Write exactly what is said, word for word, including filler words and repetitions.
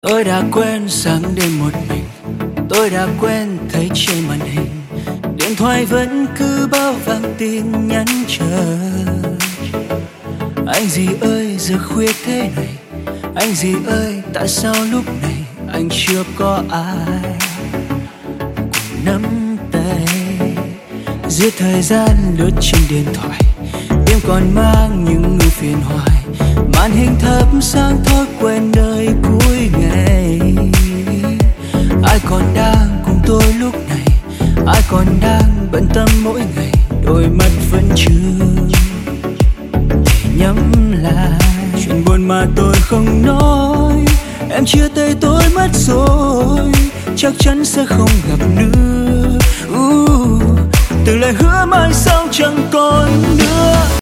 Tôi đã quen sáng đêm một mình, tôi đã quen thấy trên màn hình điện thoại vẫn cứ báo vang tin nhắn chờ. Anh gì ơi giờ khuya thế này, anh gì ơi tại sao lúc này anh chưa có ai cùng nắm tay. Giết thời gian lướt trên điện thoại, đêm còn mang những nỗi phiền hoài. Màn hình thắp sáng thói quen đời cuối ngày. Ai còn đang cùng tôi lúc này, ai còn đang bận tâm mỗi ngày. Đôi mắt vẫn chưa thể nhắm lại. Chuyện buồn mà tôi không nói, em chia tay tôi mất rồi, chắc chắn sẽ không gặp nữa. uh, Từ lời hứa mai sau chẳng còn nữa.